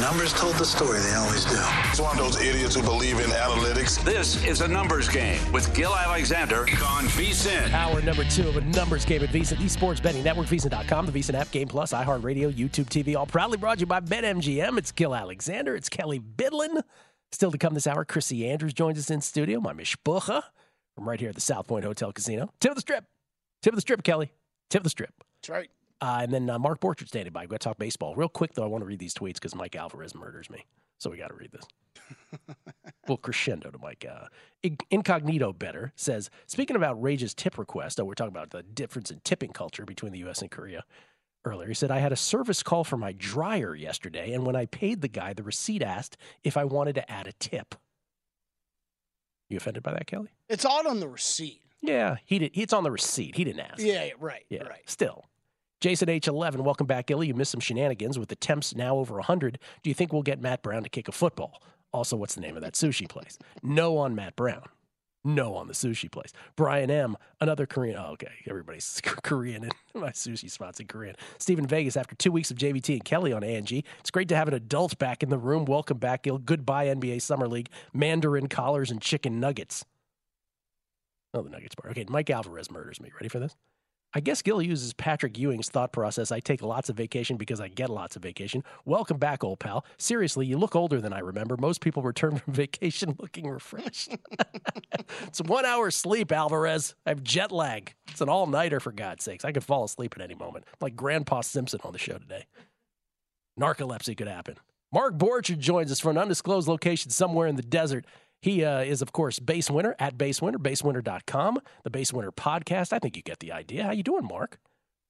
numbers told the story. They always do. It's one of those idiots who believe in analytics. This is A Numbers Game with Gil Alexander on VSiN. Hour number 2 of A Numbers Game at VSiN, the Sports Betting Network, VSiN.com, the VSiN app, Game Plus, iHeartRadio, YouTube TV, all proudly brought to you by BetMGM. It's Gil Alexander. It's Kelly Bidlin. Still to come this hour, Chrissy Andrews joins us in studio. My mishpucha from right here at the South Point Hotel Casino. Tip of the strip. Tip of the strip, Kelly. Tip of the strip. That's right. And then Mark Borchard standing by. We've got to talk baseball. Real quick, though, I want to read these tweets because Mike Alvarez murders me. So we got to read this. Well, crescendo to Mike. Incognito Better says, speaking of outrageous tip requests, we're talking about the difference in tipping culture between the U.S. and Korea earlier. He said, I had a service call for my dryer yesterday, and when I paid the guy, the receipt asked if I wanted to add a tip. You offended by that, Kelly? It's all on the receipt. Yeah, he did. It's on the receipt. He didn't ask. Yeah, right. Still. Jason H11, welcome back, Illy. You missed some shenanigans with the temps now over 100. Do you think we'll get Matt Brown to kick a football? Also, what's the name of that sushi place? No on Matt Brown. No on the sushi place. Brian M., another Korean. Oh, okay. Everybody's Korean and my sushi spots in Korean. Stephen Vegas, after 2 weeks of JVT and Kelly on A&G, it's great to have an adult back in the room. Welcome back, Gil. Goodbye, NBA Summer League. Mandarin collars and chicken nuggets. Oh, the Nuggets bar. Okay, Mike Alvarez murders me. Ready for this? I guess Gil uses Patrick Ewing's thought process. I take lots of vacation because I get lots of vacation. Welcome back, old pal. Seriously, you look older than I remember. Most people return from vacation looking refreshed. It's 1 hour sleep, Alvarez. I have jet lag. It's an all-nighter, for God's sakes. I could fall asleep at any moment. Like Grandpa Simpson on the show today. Narcolepsy could happen. Mark Borchard joins us from an undisclosed location somewhere in the desert. He is, of course, Base Winner at Base Winner, basewinner.com, the Base Winner podcast. I think you get the idea. How you doing, Mark?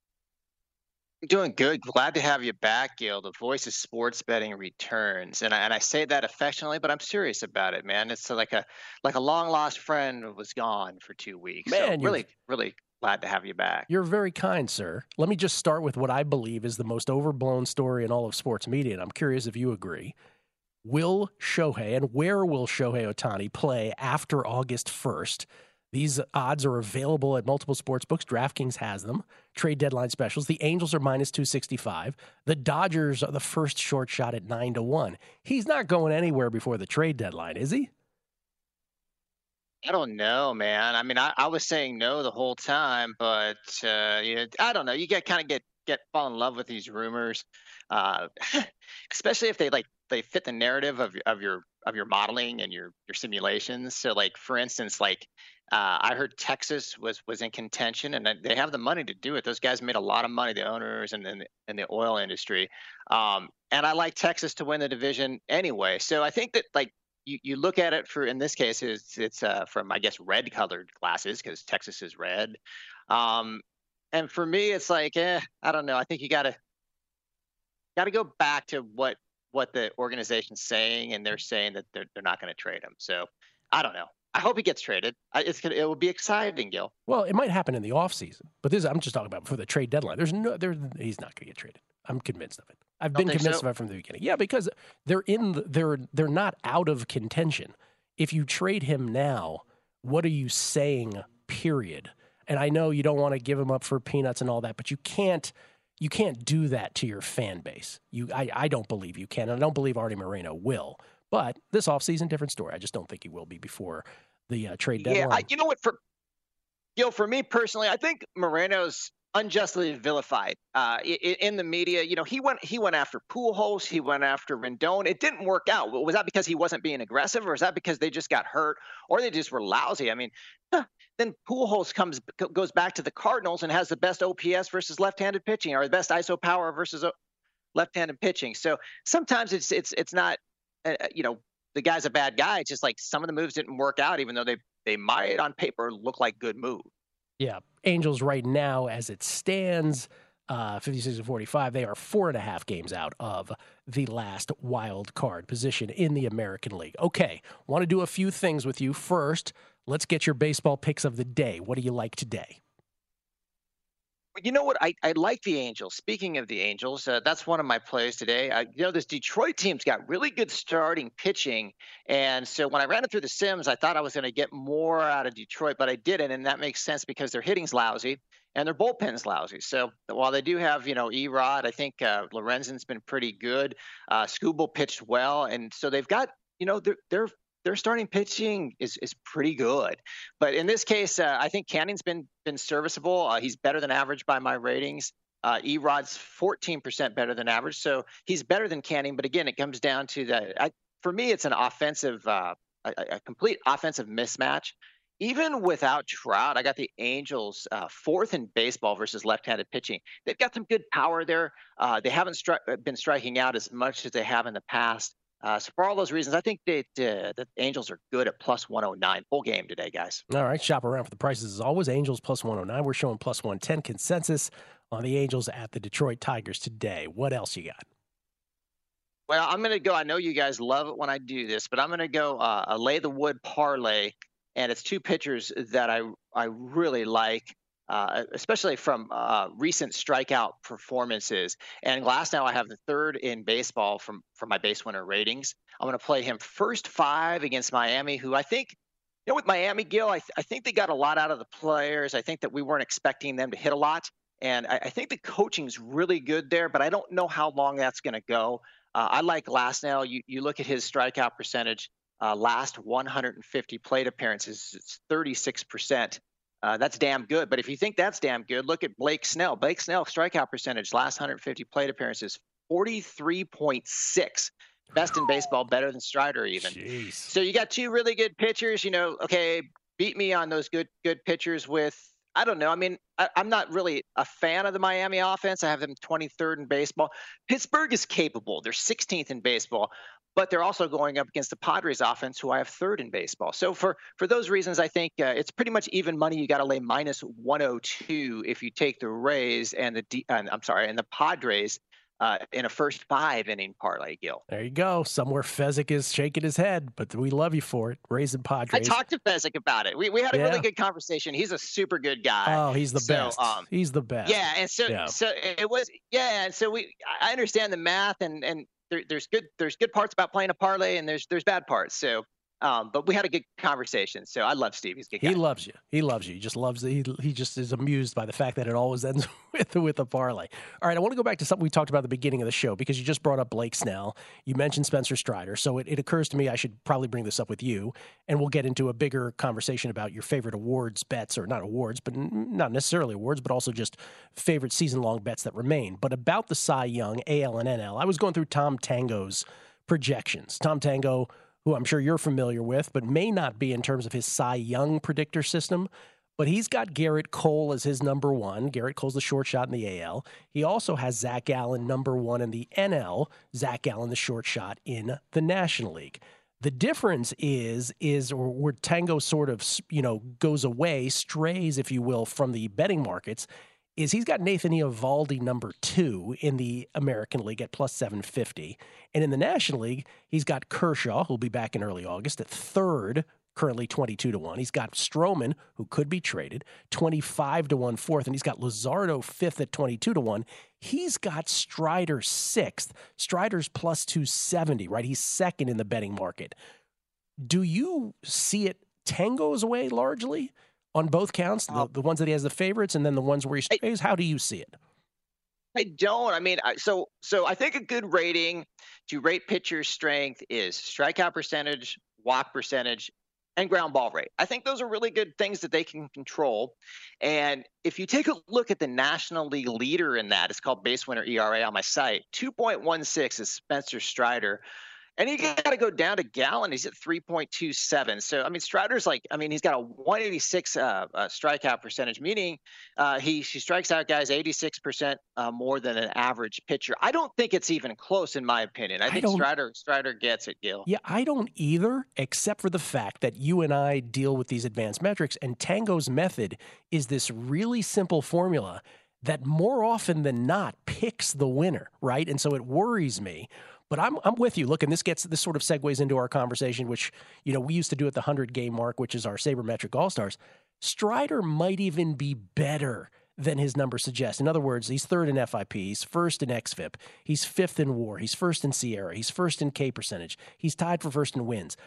Doing good. Glad to have you back, Gil. The voice of sports betting returns, and I say that affectionately, but I'm serious about it, man. It's like a long lost friend was gone for 2 weeks. Man, so really glad to have you back. You're very kind, sir. Let me just start with what I believe is the most overblown story in all of sports media, and I'm curious if you agree. Will Shohei and where will Shohei Ohtani play after August 1st? These odds are available at multiple sports books. DraftKings has them. Trade deadline specials. The Angels are minus 265. The Dodgers are the first short shot at 9-1. He's not going anywhere before the trade deadline, is he? I don't know, man. I mean, I was saying no the whole time, but I don't know. You get fall in love with these rumors, especially if they fit the narrative of your modeling and your simulations. So, like, for instance, I heard Texas was in contention, and they have the money to do it. Those guys made a lot of money, the owners and the oil industry. And I like Texas to win the division anyway. So I think that you look at it in this case, it's from, I guess, red colored glasses because Texas is red. And for me, it's I don't know. I think you got to go back to what the organization's saying, and they're saying that they're not going to trade him. So I don't know. I hope he gets traded. It will be exciting, Gil. Well, it might happen in the offseason, but I'm just talking about before the trade deadline. He's not going to get traded. I'm convinced of it. I've been convinced of it from the beginning. Yeah, because they're not out of contention. If you trade him now, what are you saying? Period. And I know you don't want to give him up for peanuts and all that, but you can't do that to your fan base. I don't believe you can, and I don't believe Artie Moreno will. But this offseason, different story. I just don't think he will be before the trade deadline. Yeah, you know what? For me personally, I think Moreno's unjustly vilified in the media. You know, he went after Pujols, he went after Rendon. It didn't work out. Was that because he wasn't being aggressive, or is that because they just got hurt, or they just were lousy? I mean, then Pujols goes back to the Cardinals and has the best OPS versus left-handed pitching, or the best ISO power versus left-handed pitching. So sometimes it's not, the guy's a bad guy. It's just like some of the moves didn't work out, even though they might on paper look like good moves. Yeah, Angels right now, as it stands, 56-45, they are 4.5 games out of the last wild card position in the American League. Okay, want to do a few things with you. First, let's get your baseball picks of the day. What do you like today? You know what? I like the Angels. Speaking of the Angels, that's one of my plays today. This Detroit team's got really good starting pitching. And so when I ran it through the Sims, I thought I was going to get more out of Detroit, but I didn't. And that makes sense because their hitting's lousy and their bullpen's lousy. So while they do have, Erod, I think Lorenzen's been pretty good. Skubal pitched well, and so they've got, their starting pitching is pretty good. But in this case, I think Canning's been serviceable. He's better than average by my ratings. Erod's 14% better than average, so he's better than Canning. But again, it comes down to for me, it's an offensive, a complete offensive mismatch. Even without Trout, I got the Angels fourth in baseball versus left-handed pitching. They've got some good power there. They haven't been striking out as much as they have in the past. So for all those reasons, I think that the Angels are good at plus 109. Full game today, guys. All right, shop around for the prices as always. Angels plus 109. We're showing plus 110 consensus on the Angels at the Detroit Tigers today. What else you got? Well, I'm going to go. I know you guys love it when I do this, but I'm going to go a lay the wood parlay. And it's two pitchers that I really like, especially from recent strikeout performances. And Glasnow, I have the third in baseball from my base winner ratings. I'm going to play him first 5 against Miami, who I think, with Miami, Gil, I think they got a lot out of the players. I think that we weren't expecting them to hit a lot. And I think the coaching's really good there, but I don't know how long that's going to go. I like Glasnow. You look at his strikeout percentage. Last 150 plate appearances, it's 36%. That's damn good. But if you think that's damn good, look at Blake Snell. Blake Snell strikeout percentage, last 150 plate appearances, 43.6. Best in baseball, better than Strider even. Jeez. So you got two really good pitchers. Okay, beat me on those good pitchers with, I don't know. I mean, I'm not really a fan of the Miami offense. I have them 23rd in baseball. Pittsburgh is capable. They're 16th in baseball. But they're also going up against the Padres offense, who I have third in baseball. So for those reasons, I think it's pretty much even money. You got to lay minus 102 if you take the Rays and the Padres in a first 5-inning parlay, Gil. There you go. Somewhere Fezzik is shaking his head, but we love you for it. Rays and Padres. I talked to Fezzik about it. We had a really good conversation. He's a super good guy. Oh, he's the best. He's the best. Yeah, and so it was. Yeah, and so I understand the math and. There's good parts about playing a parlay, and there's bad parts. So, but we had a good conversation. So I love Steve. He's a good guy. He loves you. He loves you. He just loves it. He just is amused by the fact that it always ends with a parlay. All right, I want to go back to something we talked about at the beginning of the show because you just brought up Blake Snell. You mentioned Spencer Strider. So it occurs to me I should probably bring this up with you, and we'll get into a bigger conversation about your favorite awards bets, or not awards, but not necessarily awards, but also just favorite season-long bets that remain. But about the Cy Young, AL and NL, I was going through Tom Tango's projections. Tom Tango, who I'm sure you're familiar with, but may not be in terms of his Cy Young predictor system. But he's got Garrett Cole as his number one. Garrett Cole's the short shot in the AL. He also has Zach Gallen number one in the NL. Zach Gallen, the short shot in the National League. The difference is where Tango sort of, goes away, strays, if you will, from the betting markets, is he's got Nathan Eovaldi number 2 in the American League at plus 750. And in the National League, he's got Kershaw, who'll be back in early August, at third, currently 22-1. He's got Stroman, who could be traded, 25-1 fourth, and he's got Luzardo fifth at 22-1. He's got Strider sixth. Strider's plus 270, right? He's second in the betting market. Do you see it Tango's way largely on both counts, the ones that he has the favorites and then the ones where he strays? How do you see it? I don't. I mean, so I think a good rating to rate pitcher strength is strikeout percentage, walk percentage, and ground ball rate. I think those are really good things that they can control. And if you take a look at the National League leader in that, it's called base winner ERA on my site, 2.16 is Spencer Strider. And you got to go down to Gallen. He's at 3.27. So, I mean, Strider's he's got a 186 strikeout percentage, meaning he strikes out guys 86% more than an average pitcher. I don't think it's even close, in my opinion. I think Strider gets it, Gil. Yeah, I don't either, except for the fact that you and I deal with these advanced metrics, and Tango's method is this really simple formula that more often than not picks the winner, right? And so it worries me. But I'm with you. Look, and this sort of segues into our conversation, which, we used to do at the 100-game mark, which is our Sabermetric All-Stars. Strider might even be better than his numbers suggest. In other words, he's third in FIP, he's first in XFIP, he's fifth in WAR, he's first in Sierra, he's first in K percentage, he's tied for first in wins.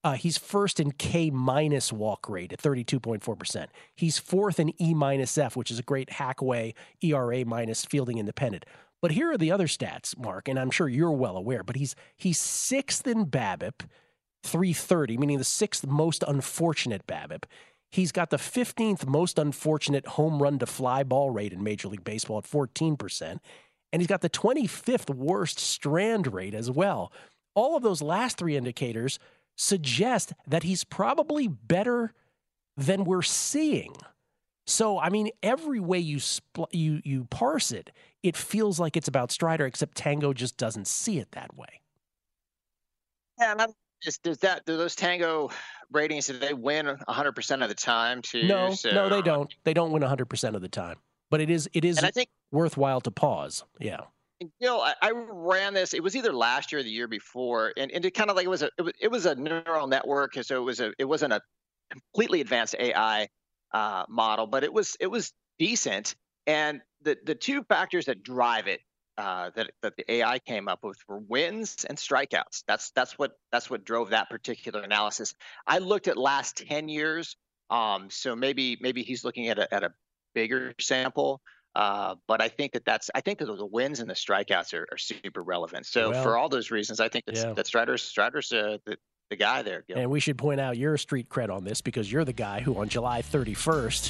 He's first in K- walk rate at 32.4%. He's fourth in E-F, which is a great hackaway ERA minus fielding independent. But here are the other stats, Mark, and I'm sure you're well aware, but he's sixth in BABIP, 330, meaning the sixth most unfortunate BABIP. He's got the 15th most unfortunate home run to fly ball rate in Major League Baseball at 14%, and he's got the 25th worst strand rate as well. All of those last three indicators suggest that he's probably better than we're seeing. So, I mean, every way you parse it, it feels like it's about Strider, except Tango just doesn't see it that way. Yeah, and I'm just do those Tango ratings, do they win 100% of the time too? No, they don't. They don't win 100% of the time. But it is and I think, worthwhile to pause. Yeah. I ran this. It was either last year or the year before, and it kind of like it was a neural network, so it wasn't a completely advanced AI model, but it was decent. And the two factors that drive it that the AI came up with were wins and strikeouts. That's what drove that particular analysis. I looked at last 10 years, so maybe he's looking at a bigger sample. But I think that the wins and the strikeouts are super relevant. So for all those reasons, I think that Strider's the guy there. Gil. And we should point out your street cred on this because you're the guy who on July 31st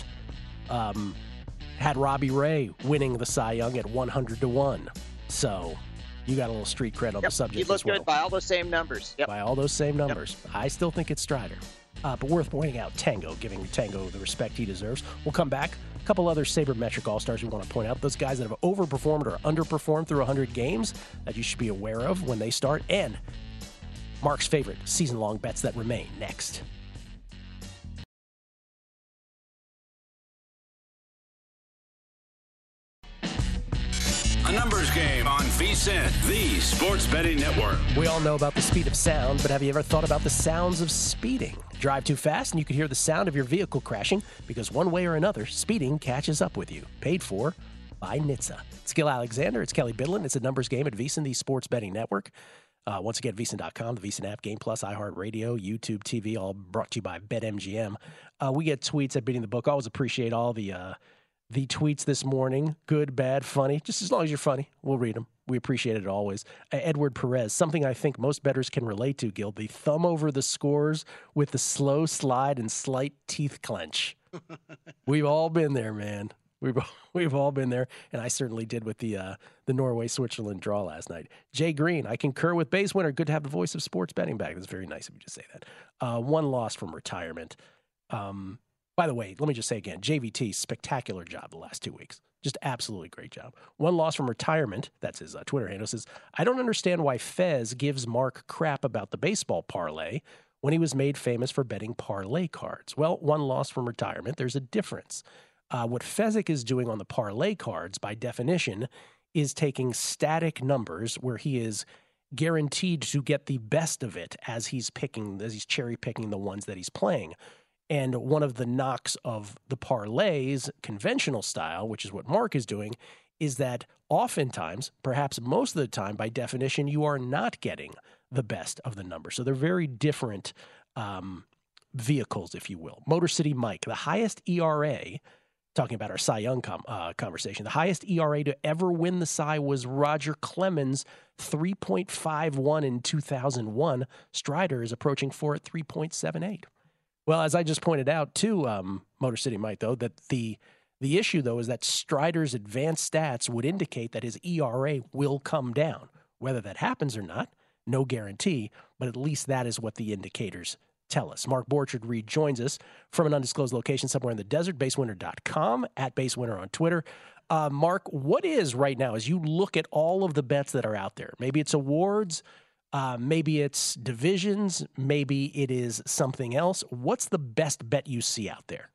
had Robbie Ray winning the Cy Young at 100-1. So you got a little street cred on the subject. He looked as well. good by all those same numbers. Yep. By all those same numbers. Yep. I still think it's Strider. But worth pointing out, Tango, giving Tango the respect he deserves. We'll come back. A couple other sabermetric all-stars we want to point out. Those guys that have overperformed or underperformed through 100 games that you should be aware of when they start. And Mark's favorite season-long bets that remain next. A numbers game on VSiN, the sports betting network. We all know about the speed of sound, but have you ever thought about the sounds of speeding? Drive too fast and you could hear the sound of your vehicle crashing because one way or another, speeding catches up with you. Paid for by NHTSA. It's Gil Alexander. It's Kelly Bidlin. It's a numbers game at VSiN, the sports betting network. Once again, VSiN.com, the VSiN app, Game Plus, iHeartRadio, YouTube TV, all brought to you by BetMGM. We get tweets at Beating the Book. I always appreciate all the tweets this morning. Good, bad, funny. Just as long as you're funny, we'll read them. We appreciate it always. Edward Perez, something I think most bettors can relate to, Gil. The thumb over the scores with the slow slide and slight teeth clench. We've all been there, man. We've all been there, and I certainly did with the Norway-Switzerland draw last night. Jay Green, I concur with Base Winner. Good to have the voice of sports betting back. That's very nice of you to say that. One loss from retirement. By the way, let me just say again, JVT, spectacular job the last 2 weeks. Just absolutely great job. One loss from retirement, that's his Twitter handle, says, I don't understand why Fez gives Mark crap about the baseball parlay when he was made famous for betting parlay cards. Well, one loss from retirement, there's a difference. What Fezzik is doing on the parlay cards, by definition, is taking static numbers where he is guaranteed to get the best of it as he's cherry picking the ones that he's playing. And one of the knocks of the parlays, conventional style, which is what Mark is doing, is that oftentimes, perhaps most of the time, by definition, you are not getting the best of the numbers. So they're very different vehicles, if you will. Motor City Mike, the highest ERA, talking about our Cy Young conversation, the highest ERA to ever win the Cy was Roger Clemens, 3.51 in 2001. Strider is approaching 4 at 3.78. Well, as I just pointed out to Motor City Mike, though, that the issue, though, is that Strider's advanced stats would indicate that his ERA will come down. Whether that happens or not, no guarantee, but at least that is what the indicators tell us. Mark Borchard rejoins us from an undisclosed location somewhere in the desert, basewinner.com, at basewinner on Twitter. Mark, what is right now, as you look at all of the bets that are out there, maybe it's awards, maybe it's divisions, maybe it is something else. What's the best bet you see out there?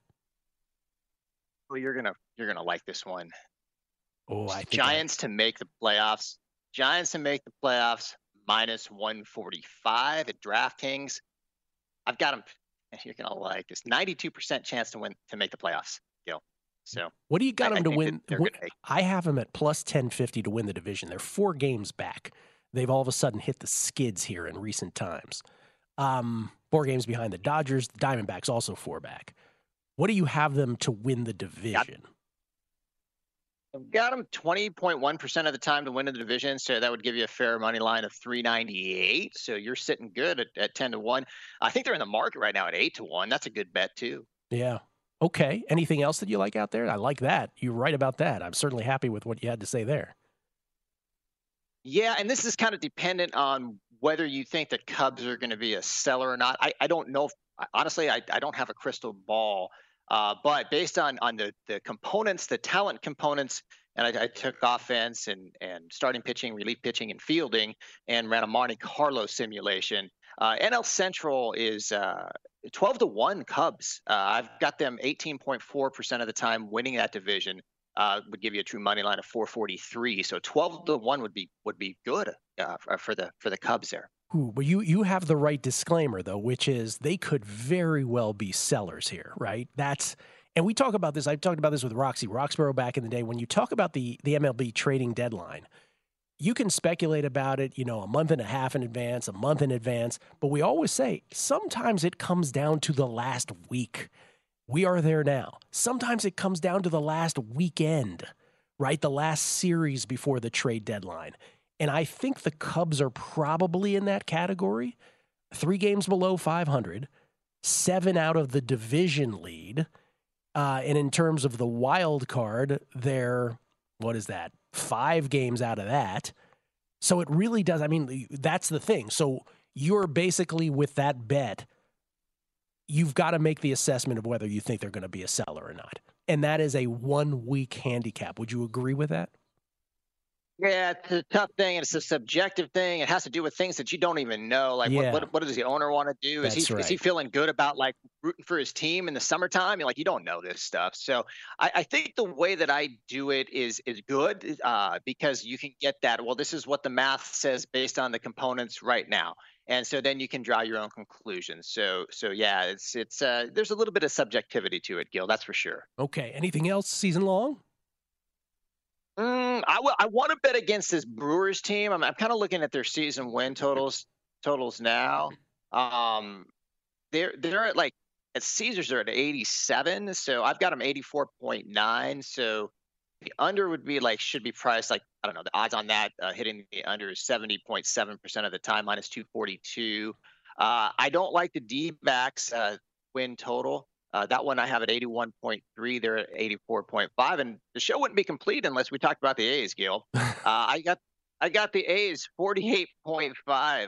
Well, you're gonna like this one. Oh, I think Giants to make the playoffs. Giants to make the playoffs minus 145 at DraftKings. I've got them. You're gonna like this. 92% chance to make the playoffs, Gil. So what do you got them to win? I have them at plus 1050 to win the division. They're 4 games back. They've all of a sudden hit the skids here in recent times. 4 games behind the Dodgers. The Diamondbacks also 4 back. What do you have them to win the division? I've got them 20.1% of the time to win the division, so that would give you a fair money line of 398. So you're sitting good at 10-1. I think they're in the market right now at 8-1. That's a good bet too. Yeah. Okay. Anything else that you like out there? I like that. You're right about that. I'm certainly happy with what you had to say there. Yeah, and this is kind of dependent on whether you think the Cubs are going to be a seller or not. I don't know. Honestly, I don't have a crystal ball. But based on the components, the talent components, and I took offense and starting pitching, relief pitching, and fielding, and ran a Monte Carlo simulation. NL Central is 12-1 Cubs. I've got them 18.4% of the time winning that division. Would give you a true money line of 443. So 12-1 would be good for the Cubs there. Ooh, but you have the right disclaimer, though, which is they could very well be sellers here, right? And we talk about this. I talked about this with Roxy Roxborough back in the day. When you talk about the MLB trading deadline, you can speculate about it, a month and a half in advance, a month in advance. But we always say sometimes it comes down to the last week. We are there now. Sometimes it comes down to the last weekend, right? The last series before the trade deadline. And I think the Cubs are probably in that category. 3 games below 500, 7 out of the division lead. And in terms of the wild card, they're, 5 games out of that. So it really does. I mean, that's the thing. So you're basically with that bet, you've got to make the assessment of whether you think they're going to be a seller or not. And that is a 1-week handicap. Would you agree with that? Yeah, it's a tough thing, and it's a subjective thing. It has to do with things that you don't even know. Like, what does the owner want to do? Is he feeling good about like rooting for his team in the summertime? You don't know this stuff. So I think the way that I do it is good because you can get that. Well, this is what the math says based on the components right now, and so then you can draw your own conclusions. So yeah, it's there's a little bit of subjectivity to it, Gil. That's for sure. Okay. Anything else season long? I want to bet against this Brewers team. I'm kind of looking at their season win totals now. They're at Caesars they're at 87, so I've got them 84.9. So the under would be should be priced I don't know, the odds on that hitting the under is 70.7% of the time, minus 242. I don't like the D-backs win total. That one I have at 81.3. They're at 84.5, and the show wouldn't be complete unless we talked about the A's, Gil. I got the A's 48.5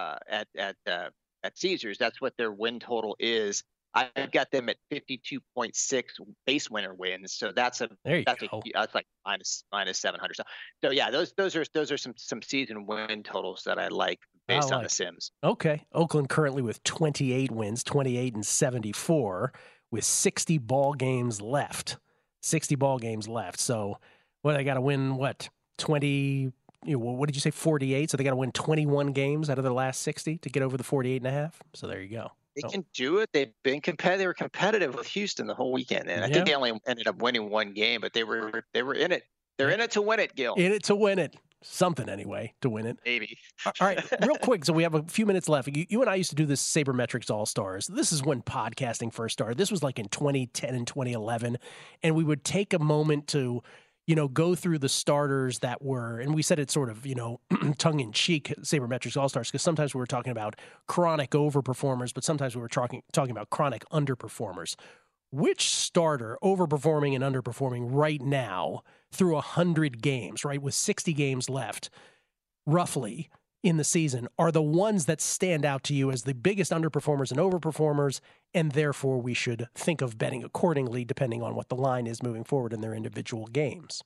at Caesars. That's what their win total is. I've got them at 52.6 base winner wins. So that's like minus 700. So yeah, those are some season win totals that I like based on the Sims. Okay. Oakland currently with 28 wins, 28-74 with 60 ball games left. 60 ball games left. So they got to win 20, what did you say, 48? So they got to win 21 games out of their last 60 to get over the 48.5. So there you go. They can do it. They've been competitive. They were competitive with Houston the whole weekend, and I think they only ended up winning 1 game, but they were in it. They're in it to win it, Gil. In it to win it. Something anyway to win it. Maybe. All right, real quick. So we have a few minutes left. You and I used to do this Sabermetrics All-Stars. This is when podcasting first started. This was like in 2010 and 2011, and we would take a moment to go through the starters that were, and we said it sort of, tongue-in-cheek Sabermetrics All-Stars, because sometimes we were talking about chronic overperformers, but sometimes we were talking about chronic underperformers. Which starter overperforming and underperforming right now through 100 games, right, with 60 games left, roughly, in the season, are the ones that stand out to you as the biggest underperformers and overperformers, and therefore we should think of betting accordingly depending on what the line is moving forward in their individual games?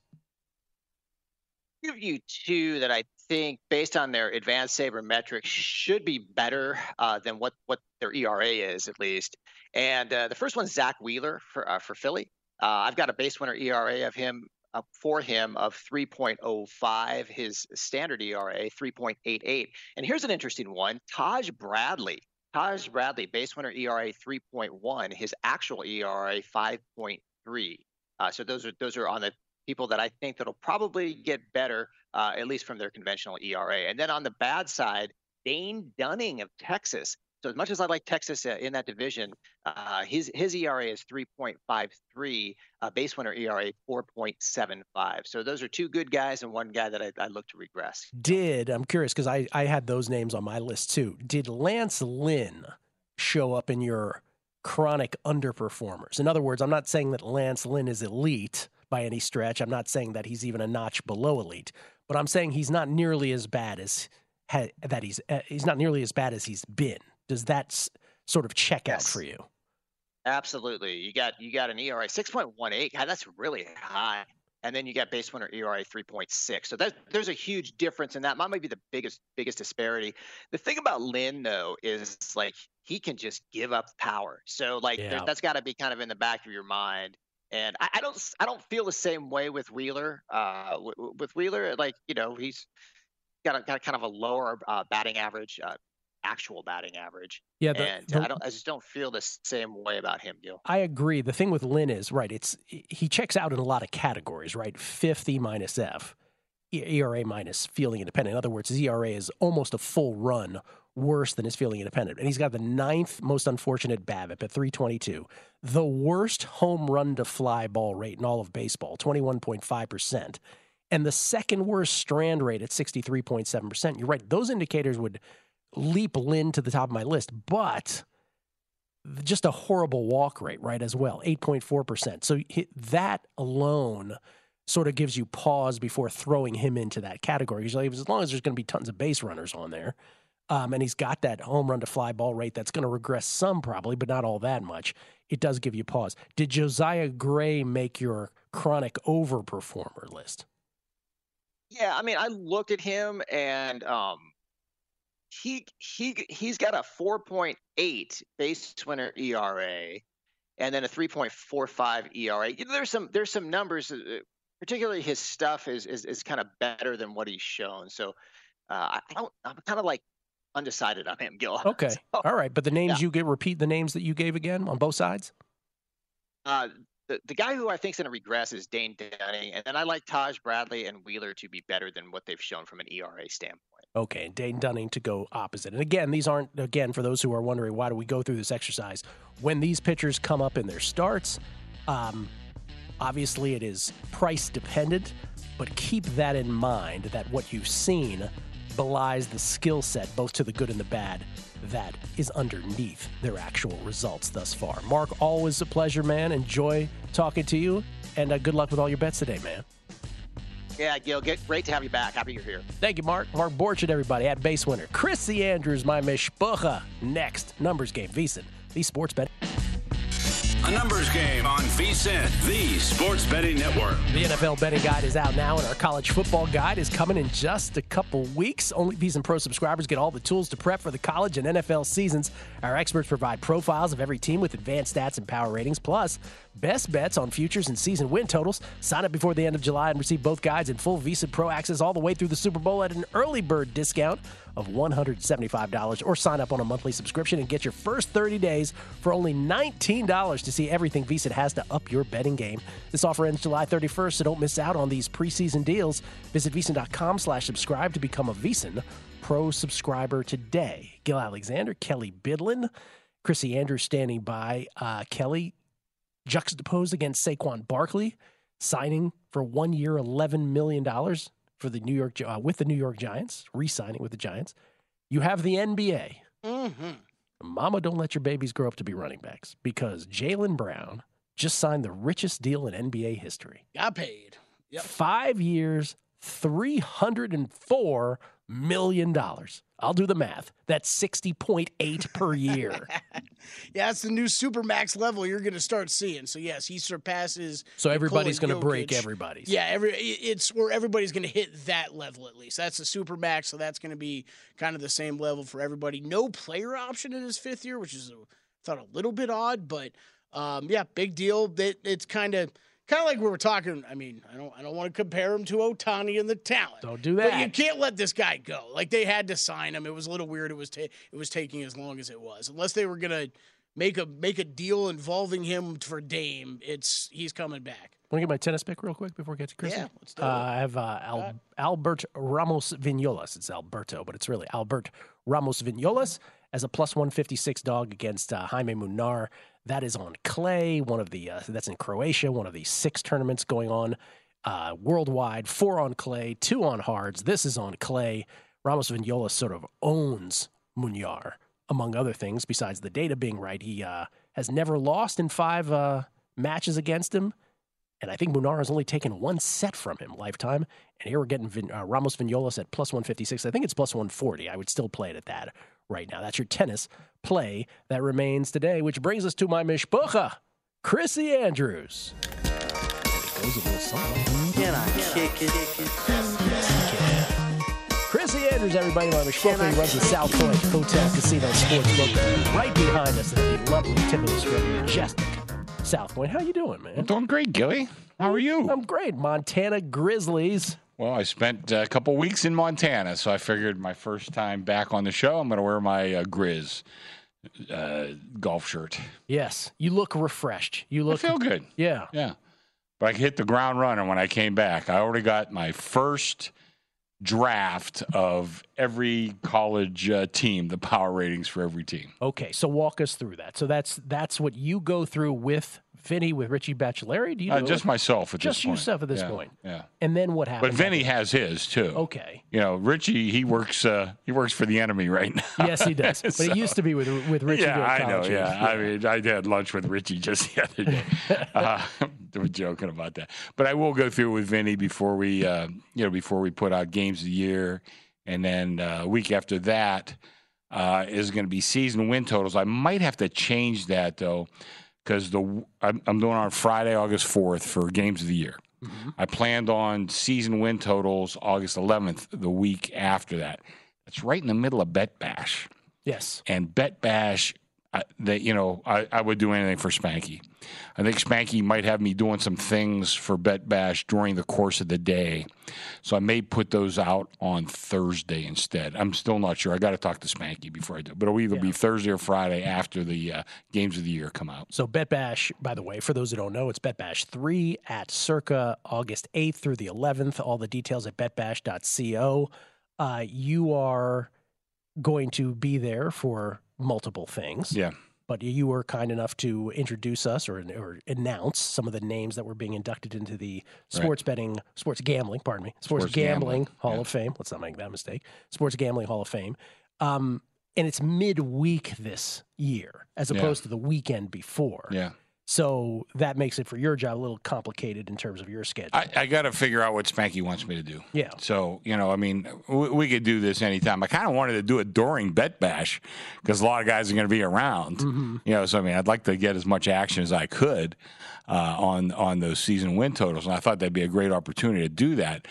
I'll give you 2 that I think, based on their advanced sabermetrics, should be better than what their ERA is, at least. And the first one's Zach Wheeler for Philly. I've got a base winner ERA of him for him of 3.05, his standard ERA 3.88. And here's an interesting one: Taj Bradley, base winner ERA 3.1, his actual ERA 5.3. So those are on the people that I think that'll probably get better, at least from their conventional ERA. And then on the bad side, Dane Dunning of Texas. So as much as I like Texas in that division, his ERA is 3.53, base winner ERA 4.75. So those are two good guys and one guy that I look to regress. I'm curious because I had those names on my list too. Did Lance Lynn show up in your chronic underperformers? In other words, I'm not saying that Lance Lynn is elite by any stretch. I'm not saying that he's even a notch below elite, but I'm saying he's not nearly as bad as he's not nearly as bad as he's been. Does that sort of check out for you? Absolutely. You got an ERA 6.18. God, that's really high. And then you got base winner ERA 3.6. So there's a huge difference in that. Might be the biggest disparity. The thing about Lynn though is like he can just give up power. So like that's got to be kind of in the back of your mind. And I don't feel the same way with Wheeler. With Wheeler, like he's got kind of a lower batting average. Actual batting average. Yeah, I just don't feel the same way about him, Gil. I agree. The thing with Lynn is he checks out in a lot of categories, right? 50 minus F, ERA minus fielding independent. In other words, his ERA is almost a full run worse than his fielding independent. And he's got the 9th most unfortunate BABIP at 322, the worst home run to fly ball rate in all of baseball, 21.5%, and the second worst strand rate at 63.7%. You're right. Those indicators would leap Lynn to the top of my list, but just a horrible walk rate, right, as well, 8.4%. So that alone sort of gives you pause before throwing him into that category. Usually, as long as there's going to be tons of base runners on there, and he's got that home run to fly ball rate that's going to regress some probably, but not all that much, it does give you pause. Did Josiah Gray make your chronic overperformer list? Yeah, I mean, I looked at him and he's got a 4.8 base winner ERA and then a 3.45 ERA. There's some numbers, particularly his stuff is kind of better than what he's shown. So I'm kind of like undecided on him, Gil. Okay. So, all right. But the names repeat the names that you gave again on both sides? The guy who I think is going to regress is Dane Dunning, and then I like Taj Bradley and Wheeler to be better than what they've shown from an ERA standpoint. Okay, and Dane Dunning to go opposite. And again, these aren't, for those who are wondering, why do we go through this exercise? When these pitchers come up in their starts, obviously it is price dependent, but keep that in mind that what you've seen belies the skill set, both to the good and the bad, that is underneath their actual results thus far. Mark, always a pleasure, man. Enjoy talking to you, and good luck with all your bets today, man. Yeah, Gil, great to have you back. Happy you're here. Thank you, Mark. Mark Borchardt, everybody, at Base Winner. Chrissy Andrews, my mishpucha. Next, Numbers Game, VSiN, the Sports Betting. A numbers game on VSiN, the Sports Betting Network. The NFL betting guide is out now, and our college football guide is coming in just a couple weeks. Only VSiN Pro subscribers get all the tools to prep for the college and NFL seasons. Our experts provide profiles of every team with advanced stats and power ratings, plus best bets on futures and season win totals. Sign up before the end of July and receive both guides and full VSiN Pro access all the way through the Super Bowl at an early bird discount of $175, or sign up on a monthly subscription and get your first 30 days for only $19 to see everything VSiN has to up your betting game. This offer ends July 31st, so don't miss out on these preseason deals. Visit VSiN.com/subscribe to become a VSiN Pro subscriber today. Gil Alexander, Kelly Bidlin, Chrissy Andrews standing by. Kelly, juxtaposed against Saquon Barkley, signing for 1 year, $11 million for the New York with the New York Giants, re-signing with the Giants. You have the NBA. Mm-hmm. Mama, don't let your babies grow up to be running backs, because Jaylen Brown just signed the richest deal in NBA history. Got paid. Yep. 5 years, $304 million. I'll do the math. That's 60.8 per year. Yeah, that's the new Supermax level you're going to start seeing. So, yes, he surpasses. So everybody's going to break everybody's. Yeah, it's where everybody's going to hit that level at least. That's the Supermax, so that's going to be kind of the same level for everybody. No player option in his 5th year, which is, I thought, a little bit odd, but yeah, big deal. It's kind of like we were talking. I mean, I don't want to compare him to Ohtani and the talent. Don't do that. But you can't let this guy go. Like, they had to sign him. It was a little weird. It was taking as long as it was, unless they were gonna make a deal involving him for Dame, he's coming back. Want to get my tennis pick real quick before we get to Chris? Yeah, let's do it. I have Albert Ramos Vignolas. It's Alberto, but it's really Albert Ramos Vignolas as a plus 156 dog against Jaime Munar. That is on clay. That's in Croatia. One of the 6 tournaments going on worldwide. 4 on clay, 2 on hards. This is on clay. Ramos Vignolas sort of owns Munar, among other things. Besides the data being right, he has never lost in 5 matches against him. And I think Munar has only taken 1 set from him lifetime. And here we're getting Ramos Vignolas at plus 156. I think it's plus 140. I would still play it at that right now. That's your tennis play that remains today, which brings us to my mishpucha, Chrissy Andrews. It goes a little song. Can I kick it? Chrissy Andrews, everybody, my mishpucha. He runs the South Point Hotel Casino Sportsbook right behind us at the lovely tip of the strip, majestic South Point. How you doing, man? I'm doing great, Gilly. How are you? I'm great. Montana Grizzlies. Well, I spent a couple weeks in Montana, so I figured my first time back on the show, I'm going to wear my Grizz golf shirt. Yes, you look refreshed. You look. I feel good. Yeah. Yeah. But I hit the ground running when I came back. I already got my first draft of every college team, the power ratings for every team. Okay, so walk us through that. So that's what you go through with Vinny, with Richie Baccelleri? Do you do just myself at this point. Just yourself at this point. Yeah. And then what happens? But Vinny has his too. Okay. You know, Richie, he works for the enemy right now. Yes, he does. But it used to be with Richie. Yeah, I know. College. Yeah, I mean, I had lunch with Richie just the other day. We're joking about that, but I will go through with Vinny before we put out games of the year, and then a week after that is going to be season win totals. I might have to change that though, because I'm doing on Friday, August 4th for games of the year. Mm-hmm. I planned on season win totals August 11th, the week after that. It's right in the middle of Bet Bash. Yes, and Bet Bash. I would do anything for Spanky. I think Spanky might have me doing some things for Bet Bash during the course of the day. So I may put those out on Thursday instead. I'm still not sure. I got to talk to Spanky before I do it. But it'll either be Thursday or Friday after the games of the year come out. So Bet Bash, by the way, for those who don't know, it's Bet Bash 3 at circa August 8th through the 11th. All the details at betbash.co. You are going to be there for multiple things. Yeah. But you were kind enough to introduce us or announce some of the names that were being inducted into the sports gambling Hall of Fame. Let's not make that mistake. Sports Gambling Hall of Fame. And it's midweek this year as opposed to the weekend before. Yeah. So that makes it for your job a little complicated in terms of your schedule. I got to figure out what Spanky wants me to do. Yeah. So, I mean, we could do this anytime. I kind of wanted to do it during Bet Bash because a lot of guys are going to be around. Mm-hmm. So, I mean, I'd like to get as much action as I could on those season win totals. And I thought that'd be a great opportunity to do that.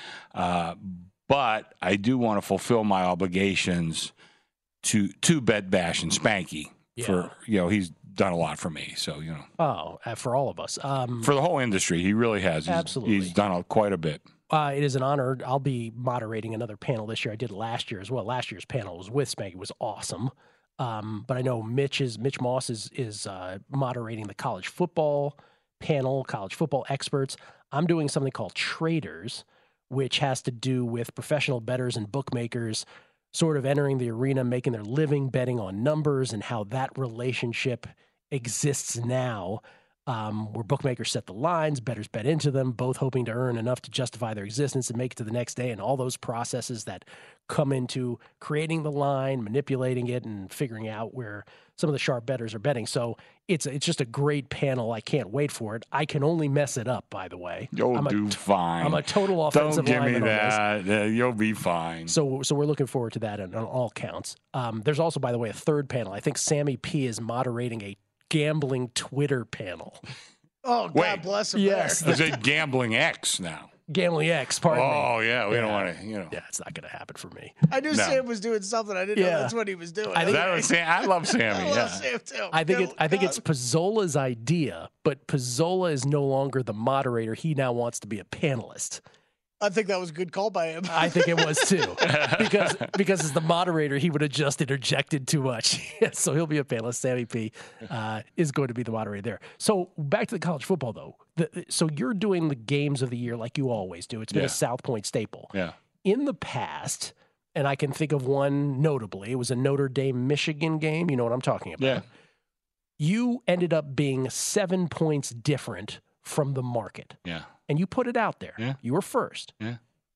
But I do want to fulfill my obligations to Bet Bash and Spanky for, he's done a lot for me, so for all of us, for the whole industry, he really has. Absolutely, he's done quite a bit. It is an honor. I'll be moderating another panel this year. I did last year as well. Last year's panel was with Spanky. It was awesome. But I know Mitch Moss is moderating the college football panel, college football experts. I'm doing something called Traders, which has to do with professional bettors and bookmakers sort of entering the arena, making their living betting on numbers and how that relationship exists now, where bookmakers set the lines, bettors bet into them, both hoping to earn enough to justify their existence and make it to the next day, and all those processes that come into creating the line, manipulating it, and figuring out where some of the sharp bettors are betting. So it's just a great panel. I can't wait for it. I can only mess it up, by the way. You'll do fine. I'm a total offensive lineman. Don't give me that. You'll be fine. So we're looking forward to that on all counts. There's also, by the way, a third panel. I think Sammy P is moderating a gambling Twitter panel. Oh, God bless him. Yes. There's a Gambling X now. Gambling X, pardon me. Oh, yeah. We don't want to, Yeah, it's not going to happen for me. I knew Sam was doing something. I didn't know that's what he was doing. I love Sammy. I love Sam, too. I think it's Pizzola's idea, but Pizzola is no longer the moderator. He now wants to be a panelist. I think that was a good call by him. I think it was too, because as the moderator, he would have just interjected too much. So he'll be a panelist. Sammy P is going to be the moderator there. So back to the college football, though. So you're doing the games of the year like you always do. It's been a South Point staple. Yeah. In the past, and I can think of one notably, it was a Notre Dame-Michigan game. You know what I'm talking about. Yeah. You ended up being 7 points different from the market. Yeah. And you put it out there. Yeah. You were first. Yeah.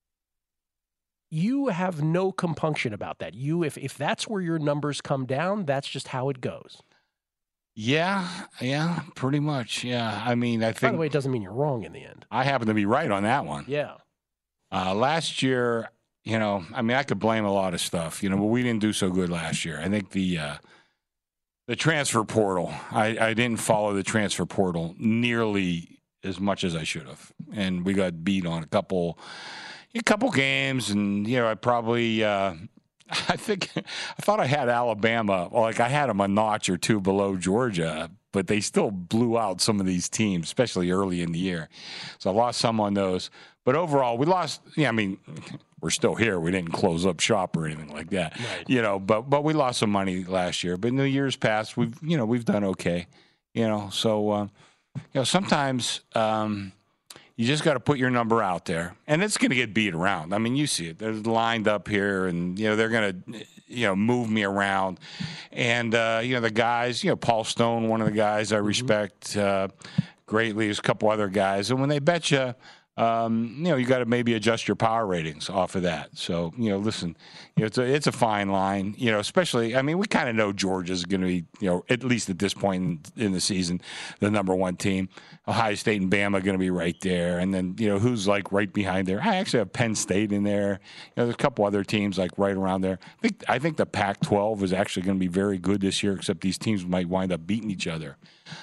You have no compunction about that. If that's where your numbers come down, that's just how it goes. Yeah, pretty much. Yeah. I mean, I think. By the way, it doesn't mean you're wrong in the end. I happen to be right on that one. Yeah. Last year, I could blame a lot of stuff, but we didn't do so good last year. I think the transfer portal, I didn't follow the transfer portal nearly as much as I should have. And we got beat on a couple games. And, I probably, I thought I had Alabama, like I had them a notch or two below Georgia, but they still blew out some of these teams, especially early in the year. So I lost some on those. But overall, we lost. We're still here. We didn't close up shop or anything like that. Right. But we lost some money last year. But in the years past, we've done okay. So sometimes you just got to put your number out there, and it's going to get beat around. I mean, you see it. They're lined up here, and they're going to move me around. And the guys, Paul Stone, one of the guys I respect greatly. There's a couple other guys, and when they bet you. You got to maybe adjust your power ratings off of that. So, listen, it's a fine line, especially, we kind of know Georgia's going to be, at least at this point in the season, the number one team. Ohio State and Bama are going to be right there. And then, who's like right behind there? I actually have Penn State in there. There's a couple other teams like right around there. I think the Pac-12 is actually going to be very good this year, except these teams might wind up beating each other.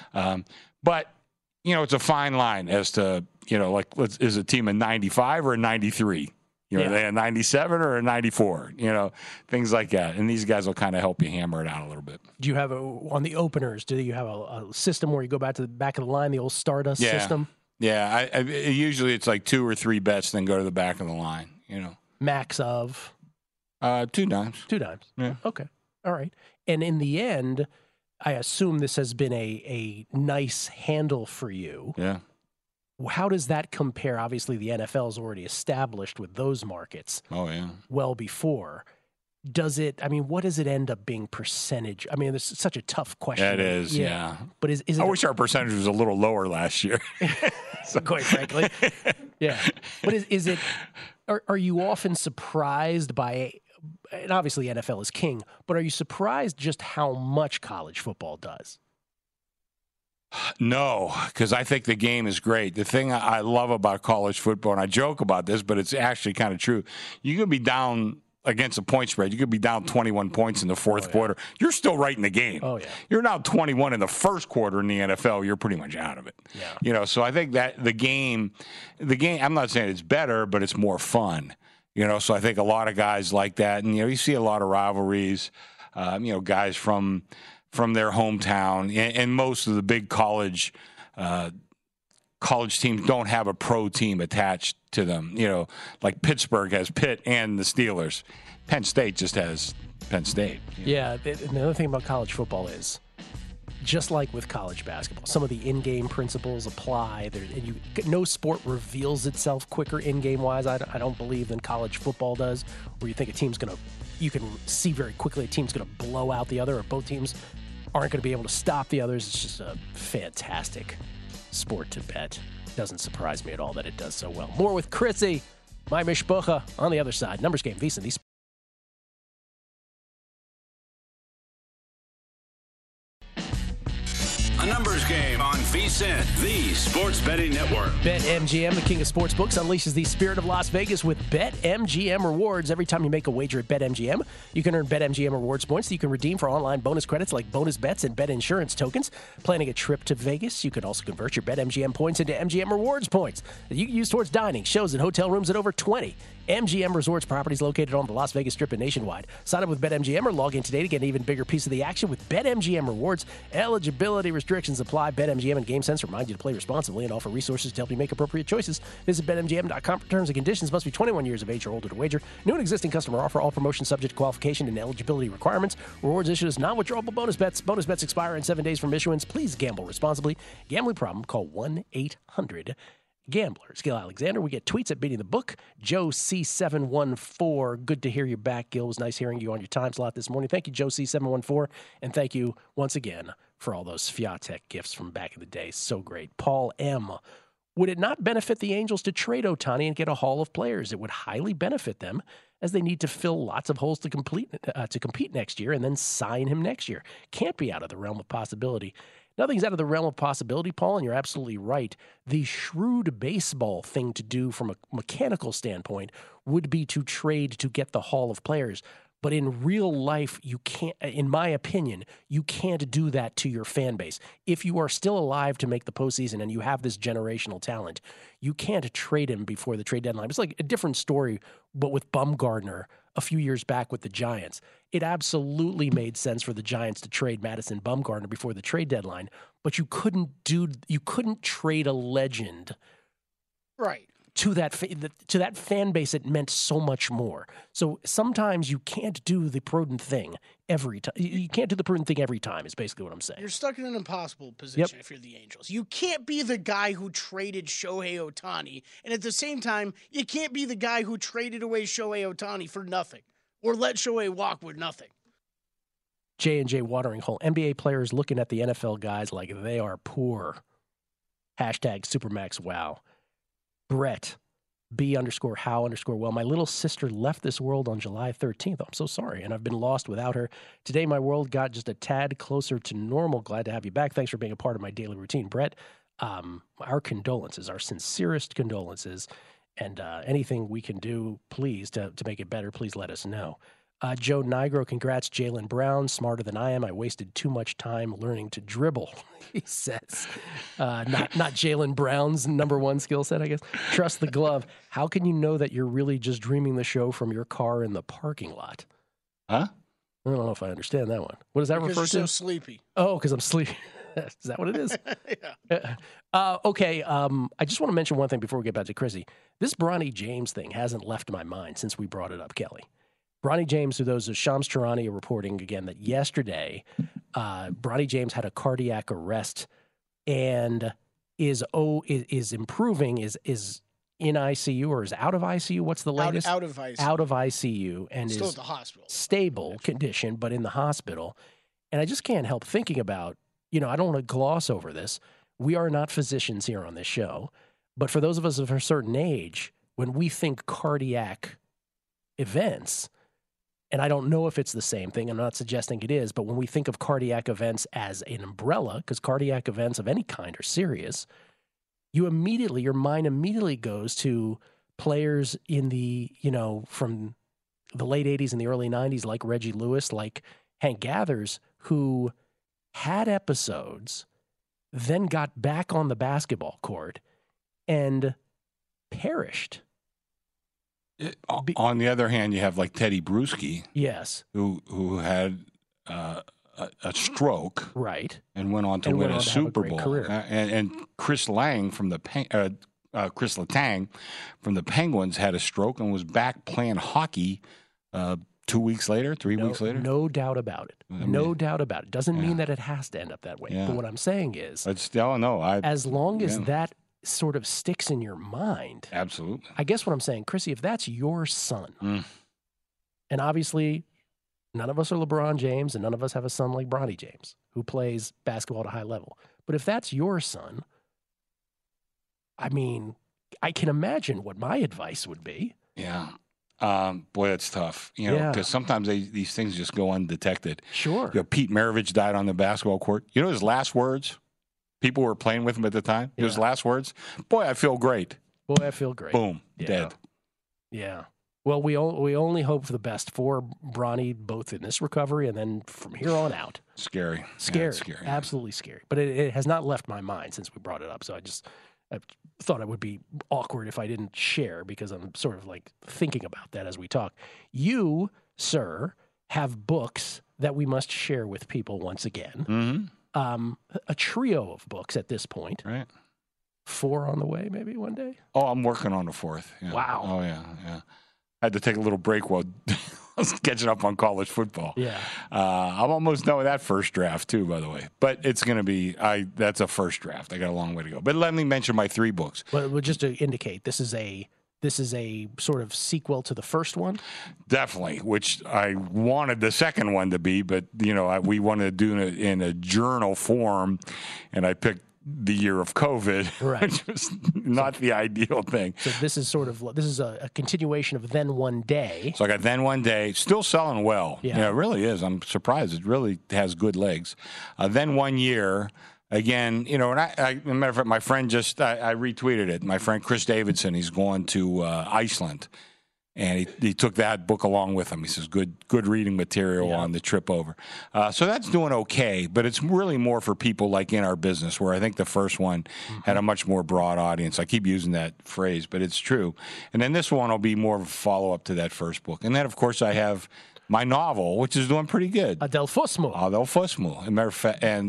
But, it's a fine line as to, is a team a 95 or a 93? Are they a 97 or a 94? Things like that. And these guys will kind of help you hammer it out a little bit. Do you have on the openers, do you have a system where you go back to the back of the line, the old Stardust system? Yeah. Usually it's like 2 or 3 bets, then go to the back of the line, Max of? 2 dimes. 2 dimes. Yeah. Okay. All right. And in the end, I assume this has been a nice handle for you. Yeah. How does that compare? Obviously, the NFL is already established with those markets. Oh, yeah. Well before. Does it, what does it end up being percentage? It's such a tough question. It is, yeah. But is it? I wish our percentage was a little lower last year. Quite frankly. Yeah. But is it, are you often surprised by, and obviously NFL is king, but are you surprised just how much college football does? No, because I think the game is great. The thing I love about college football, and I joke about this, but it's actually kind of true. You could be down against a point spread. You could be down 21 points in the fourth quarter. You're still right in the game. Oh, yeah. You're now 21 in the first quarter in the NFL. You're pretty much out of it. Yeah. So I think that the game, I'm not saying it's better, but it's more fun. So I think a lot of guys like that. And, you see a lot of rivalries, guys from their hometown, and most of the big college teams don't have a pro team attached to them. Like Pittsburgh has Pitt and the Steelers. Penn State just has Penn State. Yeah, and the other thing about college football is, just like with college basketball, some of the in-game principles apply. No sport reveals itself quicker in-game wise, I don't believe, than college football does, where you think you can see very quickly a team's going to blow out the other, or both teams aren't going to be able to stop the others. It's just a fantastic sport to bet. Doesn't surprise me at all that it does so well. More with Chrissy, my mishpucha, on the other side. Numbers game, VSiN, these. A numbers game on VSiN, the Sports Betting Network. BetMGM, the king of sportsbooks, unleashes the spirit of Las Vegas with BetMGM rewards. Every time you make a wager at BetMGM, you can earn BetMGM rewards points that you can redeem for online bonus credits like bonus bets and bet insurance tokens. Planning a trip to Vegas, you can also convert your BetMGM points into MGM rewards points that you can use towards dining, shows, and hotel rooms at over 20 MGM Resorts properties located on the Las Vegas Strip and nationwide. Sign up with BetMGM or log in today to get an even bigger piece of the action with BetMGM rewards. Eligibility restrictions Restrictions apply. BetMGM and GameSense remind you to play responsibly and offer resources to help you make appropriate choices. Visit BetMGM.com for terms and conditions. Must be 21 years of age or older to wager. New and existing customer offer. All promotions subject to qualification and eligibility requirements. Rewards issued as non-withdrawable bonus bets. Bonus bets expire in 7 days from issuance. Please gamble responsibly. Gambling problem? Call 1-800-GAMBLER. Gil Alexander. We get tweets at Beating the Book. Joe C714. Good to hear you back, Gil. It was nice hearing you on your time slot this morning. Thank you, Joe C714. And thank you once again for all those Sviatek gifts from back in the day. So great. Paul M. Would it not benefit the Angels to trade Ohtani and get a haul of players? It would highly benefit them, as they need to fill lots of holes to compete next year and then sign him next year. Can't be out of the realm of possibility. Nothing's out of the realm of possibility, Paul, and you're absolutely right. The shrewd baseball thing to do from a mechanical standpoint would be to trade to get the haul of players. But in real life, you can't, in my opinion, you can't do that to your fan base. If you are still alive to make the postseason and you have this generational talent, you can't trade him before the trade deadline. It's like a different story, but with Bumgarner a few years back with the Giants. It absolutely made sense for the Giants to trade Madison Bumgarner before the trade deadline, but you couldn't trade a legend. Right. To that fan base, it meant so much more. So sometimes you can't do the prudent thing every time. You can't do the prudent thing every time is basically what I'm saying. You're stuck in an impossible position if you're the Angels. You can't be the guy who traded Shohei Ohtani, and at the same time, you can't be the guy who traded away Shohei Ohtani for nothing or let Shohei walk with nothing. J&J Watering Hole. NBA players looking at the NFL guys like they are poor. Hashtag Supermax Wow. Brett, B_how_well. My little sister left this world on July 13th. I'm so sorry, and I've been lost without her. Today, my world got just a tad closer to normal. Glad to have you back. Thanks for being a part of my daily routine. Brett, our condolences, our sincerest condolences, and anything we can do, please, to make it better, please let us know. Joe Nigro, congrats, Jaylen Brown. Smarter than I am. I wasted too much time learning to dribble, he says. Not Jaylen Brown's number one skill set, I guess. Trust the glove. How can you know that you're really just dreaming the show from your car in the parking lot? Huh? I don't know if I understand that one. What does that refer to? Because you're so sleepy. Oh, because I'm sleepy. Is that what it is? Yeah. Okay. I just want to mention one thing before we get back to Chrissy. This Bronny James thing hasn't left my mind since we brought it up, Kelly. Bronny James, who those Shams Charania reporting again that yesterday, Bronny James had a cardiac arrest and is improving, is in ICU or is out of ICU. What's the latest? Out of ICU. Out of ICU and still is at the hospital. Stable condition, but in the hospital. And I just can't help thinking about, I don't want to gloss over this. We are not physicians here on this show, but for those of us of a certain age, when we think cardiac events, and I don't know if it's the same thing. I'm not suggesting it is, but when we think of cardiac events as an umbrella, because cardiac events of any kind are serious, your mind immediately goes to players in the, from the late 80s and the early 90s, like Reggie Lewis, like Hank Gathers, who had episodes, then got back on the basketball court and perished. On the other hand, you have like Teddy Bruschi, yes, who had a stroke, right, and went on to win a Super Bowl. Career. And Chris Letang from the Penguins had a stroke and was back playing hockey 2 weeks later, 3 weeks later. No doubt about it. No doubt about it. Doesn't mean that it has to end up that way. Yeah. But what I'm saying is, as long as that sort of sticks in your mind. Absolutely. I guess what I'm saying, Chrissy, if that's your son, and obviously none of us are LeBron James and none of us have a son like Bronny James who plays basketball at a high level. But if that's your son, I mean, I can imagine what my advice would be. Yeah. Boy, that's tough. Because sometimes these things just go undetected. Sure. Pete Maravich died on the basketball court. His last words? People were playing with him at the time. His last words, "Boy, I feel great." Boy, I feel great. Boom, dead. Yeah. Well, we only hope for the best for Bronny, both in this recovery and then from here on out. Scary. Scary. Yeah, scary. Absolutely scary. But it has not left my mind since we brought it up. So I thought it would be awkward if I didn't share because I'm sort of like thinking about that as we talk. You, sir, have books that we must share with people once again. Mm-hmm. A trio of books at this point. Right. 4 on the way, maybe one day. Oh, I'm working on the 4th. Yeah. Wow. Oh, yeah. I had to take a little break while I was catching up on college football. Yeah. I'm almost done with that first draft, too, by the way. But it's going to be, that's a first draft. I got a long way to go. But let me mention my 3 books. Well, just to indicate, this is a sort of sequel to the first one? Definitely, which I wanted the second one to be, but, we wanted to do it in a journal form, and I picked the year of COVID, right. which was not the ideal thing. So this is a continuation of Then One Day. So I got Then One Day, still selling well. Yeah. It really is. I'm surprised. It really has good legs. Then 1 year, again, and as a matter of fact, my friend I retweeted it. My friend Chris Davidson, he's going to Iceland. And he took that book along with him. He says, good reading material on the trip over. So that's doing okay, but it's really more for people like in our business, where I think the first one had a much more broad audience. I keep using that phrase, but it's true. And then this one will be more of a follow-up to that first book. And then, of course, I have my novel, which is doing pretty good. Adel Fosmo. As a matter of fact, and,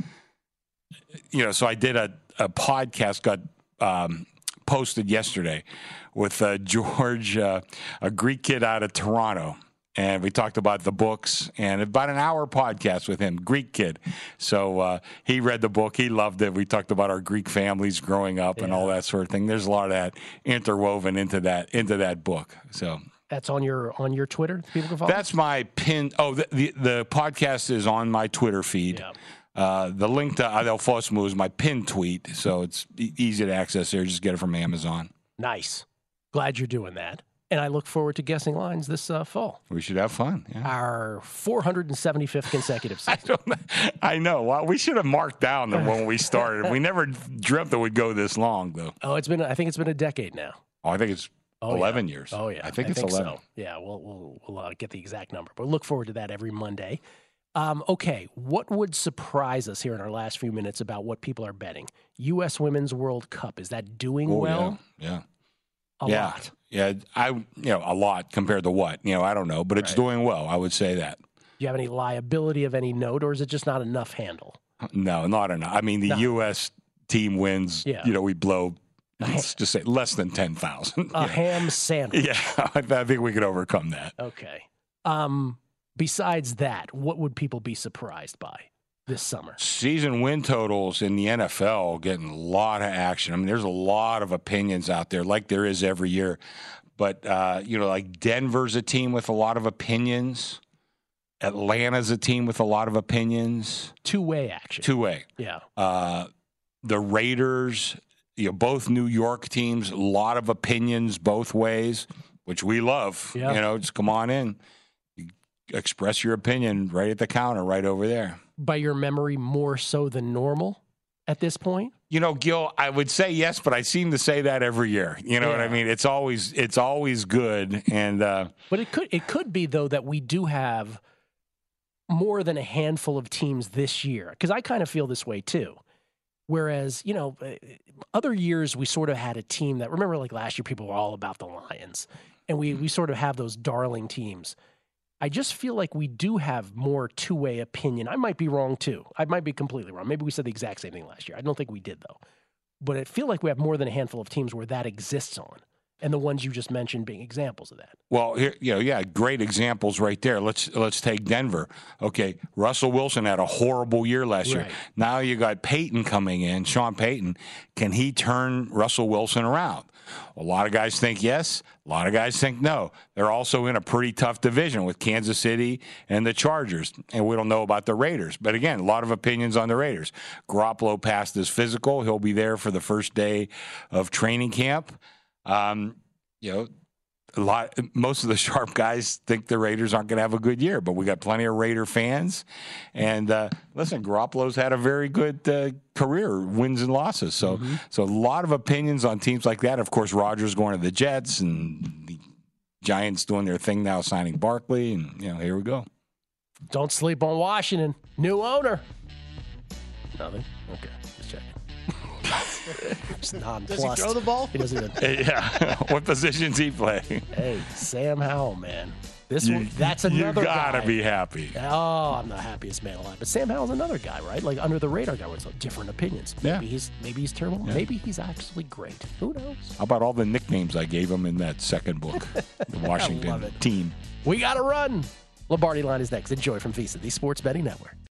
so I did a podcast, got posted yesterday with George, a Greek kid out of Toronto. And we talked about the books, and about an hour podcast with him, Greek kid. So he read the book. He loved it. We talked about our Greek families growing up and all that sort of thing. There's a lot of that interwoven into that book. So that's on your Twitter? People can follow? That's my pin. Oh, the podcast is on my Twitter feed. Yeah. The link to Adel Fosmo is my pinned tweet, so it's easy to access there. Just get it from Amazon. Nice. Glad you're doing that. And I look forward to guessing lines this fall. We should have fun. Yeah. Our 475th consecutive season. I know. Well, we should have marked down when we started. We never dreamt that we'd go this long, though. Oh, I think it's been a decade now. Oh, I think it's 11 years. Oh, yeah. I think it's 11. So. Yeah, we'll get the exact number. But look forward to that every Monday. Okay, what would surprise us here in our last few minutes about what people are betting? U.S. Women's World Cup, is that doing well? Yeah. A lot. Yeah, a lot compared to what? I don't know, but it's doing well. I would say that. Do you have any liability of any note, or is it just not enough handle? No, not enough. I mean, the U.S. team wins. Yeah. We blow, let's just say, less than 10,000. A ham sandwich. Yeah, I think we could overcome that. Okay. Besides that, what would people be surprised by this summer? Season win totals in the NFL getting a lot of action. I mean, there's a lot of opinions out there, like there is every year. But, like Denver's a team with a lot of opinions. Atlanta's a team with a lot of opinions. Two-way action. Two-way. Yeah. The Raiders, both New York teams, a lot of opinions both ways, which we love. Yeah. Just come on in. Express your opinion right at the counter, right over there. By your memory, more so than normal at this point? Gil, I would say yes, but I seem to say that every year. You know what I mean? It's always good. And but it could be, though, that we do have more than a handful of teams this year, because I kind of feel this way too. Whereas, other years we sort of had a team that, remember, like last year, people were all about the Lions, and we sort of have those darling teams. I just feel like we do have more two-way opinion. I might be wrong, too. I might be completely wrong. Maybe we said the exact same thing last year. I don't think we did, though. But I feel like we have more than a handful of teams where that exists on, and the ones you just mentioned being examples of that. Well, here, great examples right there. Let's take Denver. Okay, Russell Wilson had a horrible year last year. Now you got Peyton coming in, Sean Payton. Can he turn Russell Wilson around? A lot of guys think yes. A lot of guys think no. They're also in a pretty tough division with Kansas City and the Chargers. And we don't know about the Raiders. But again, a lot of opinions on the Raiders. Garoppolo passed his physical. He'll be there for the first day of training camp. Most of the sharp guys think the Raiders aren't going to have a good year, but we got plenty of Raider fans. And listen, Garoppolo's had a very good career, wins and losses. So a lot of opinions on teams like that. Of course, Rodgers going to the Jets, and the Giants doing their thing now, signing Barkley, and here we go. Don't sleep on Washington. New owner. Nothing. Okay, just checking. Does he throw the ball? He doesn't even. Yeah. What positions he play? Hey, Sam Howell, man. That's another You gotta guy. be happy. Oh, I'm the happiest man alive. But Sam Howell's another guy, right? Like under the radar guy with different opinions. Yeah. Maybe he's terrible. Yeah. Maybe he's actually great. Who knows? How about all the nicknames I gave him in that second book, the Washington love it. team? We got to run. Lombardi Line is next. Enjoy from VSiN, the Sports Betting Network.